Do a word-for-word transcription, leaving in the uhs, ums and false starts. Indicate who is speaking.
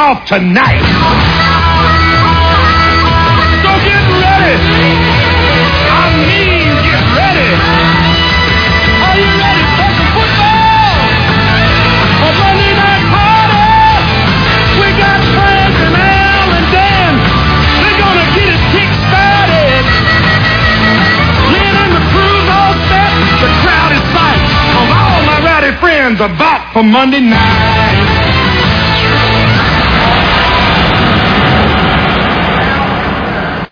Speaker 1: off tonight. So get ready. I mean, get ready. Are you ready for some football? A Monday night party. We got Frank and Al and Dan. They're gonna get it kick-started. Lynn and the crew's all set. The crowd is psyched. Cause all my rowdy friends are back for Monday night.